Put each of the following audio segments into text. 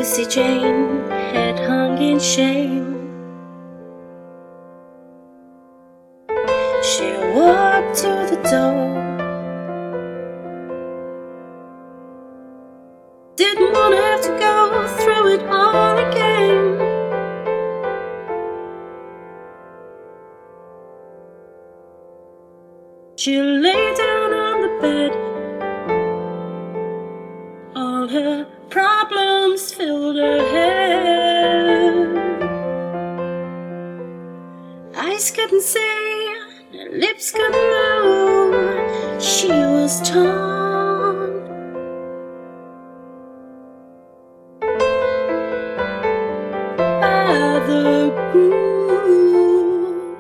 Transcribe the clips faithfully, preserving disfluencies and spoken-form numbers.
Lucy Jane, head hung in shame. She walked to the door, didn't want to have to go through it all again. She lay down on the bed, all her problems filled her head. Eyes couldn't see, her lips couldn't move. She was torn by the groove.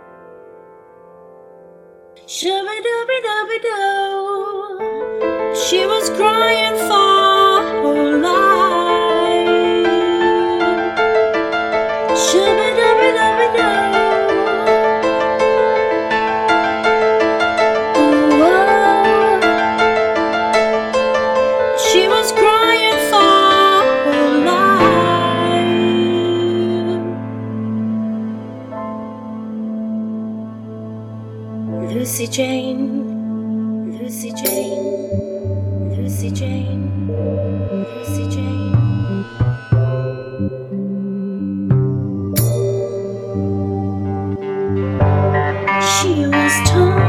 Shabba-dabba-dabba-do. She was crying for her life. Shabba-dabba-dabba-do. She was crying for her life. Lucy Jane, Lucy Jane, Lucy Jane, Lucy Jane. She was torn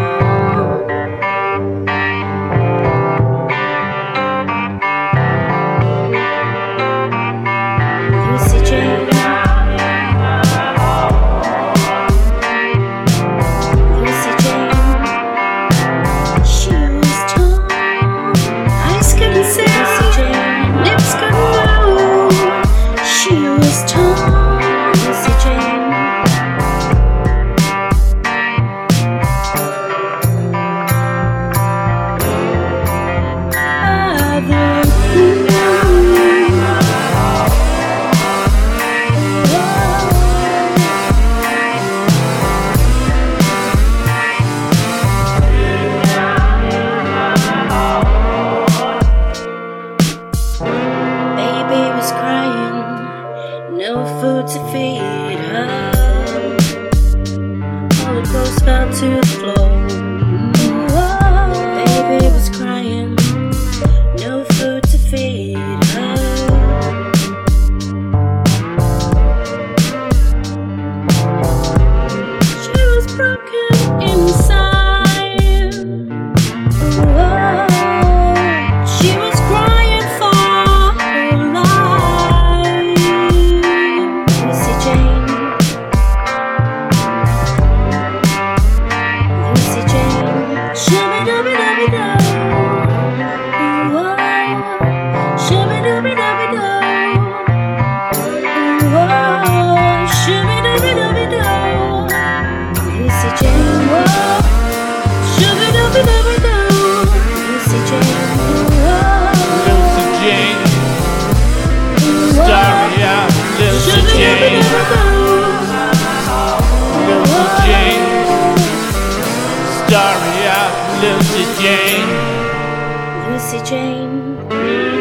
Lucy Jane, Lucy Jane. She was torn. Eyes couldn't see, Lucy Jane. Lips couldn't move. She was torn, Lucy Jane. By the groove. Baby was crying, no food to feed her. All the clothes fell to the floor. Baby was crying, no food to feed her. She was broken inside. She was crying for her life. Lucy Jane, Lucy Jane. Shabba-dabba-dabba-do. Shabba-dabba-dabba-do. Shabba-dabba-dabba-do. Lucy Jane, whoa. Shabba-dabba-dabba-do. Lucy Jane, whoa. Lucy Jane, Staria, Lucy Jane, Lucy Jane, Staria, Lucy Jane. Lucy Jane.